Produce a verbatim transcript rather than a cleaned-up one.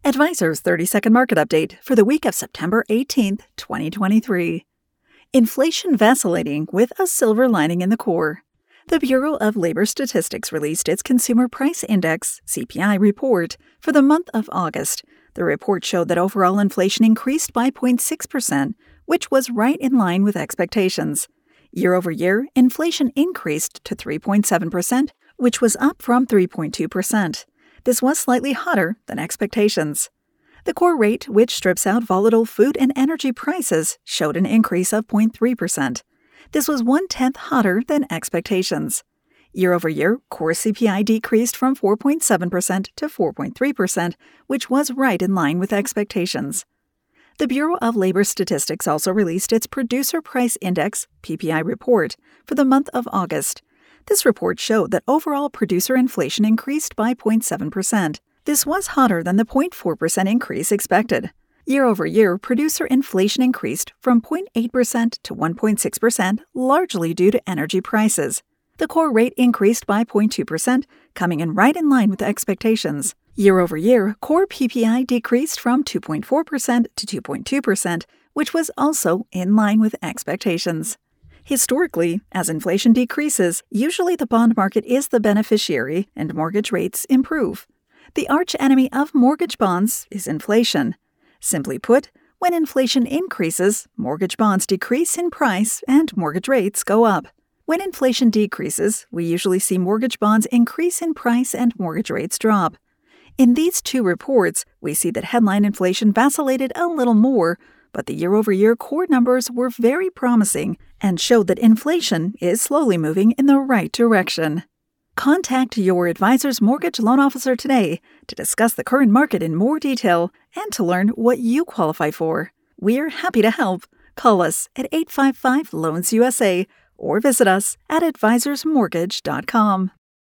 Advisor's thirty-second market update for the week of September eighteenth, twenty twenty-three. Inflation vacillating with a silver lining in the core. The Bureau of Labor Statistics released its Consumer Price Index (C P I) report for the month of August. The report showed that overall inflation increased by zero point six percent, which was right in line with expectations. Year over year, inflation increased to three point seven percent, which was up from three point two percent. This was slightly hotter than expectations. The core rate, which strips out volatile food and energy prices, showed an increase of zero point three percent. This was one-tenth hotter than expectations. Year over year, core C P I decreased from four point seven percent to four point three percent, which was right in line with expectations. The Bureau of Labor Statistics also released its Producer Price Index (P P I) report for the month of August. This report showed that overall producer inflation increased by zero point seven percent. This was hotter than the zero point four percent increase expected. Year over year, producer inflation increased from zero point eight percent to one point six percent, largely due to energy prices. The core rate increased by zero point two percent, coming in right in line with expectations. Year over year, core P P I decreased from two point four percent to two point two percent, which was also in line with expectations. Historically, as inflation decreases, usually the bond market is the beneficiary and mortgage rates improve. The archenemy of mortgage bonds is inflation. Simply put, when inflation increases, mortgage bonds decrease in price and mortgage rates go up. When inflation decreases, we usually see mortgage bonds increase in price and mortgage rates drop. In these two reports, we see that headline inflation vacillated a little more, but the year-over-year core numbers were very promising and showed that inflation is slowly moving in the right direction. Contact your advisor's mortgage loan officer today to discuss the current market in more detail and to learn what you qualify for. We're happy to help. Call us at eight five five, loans U S A or visit us at advisors mortgage dot com.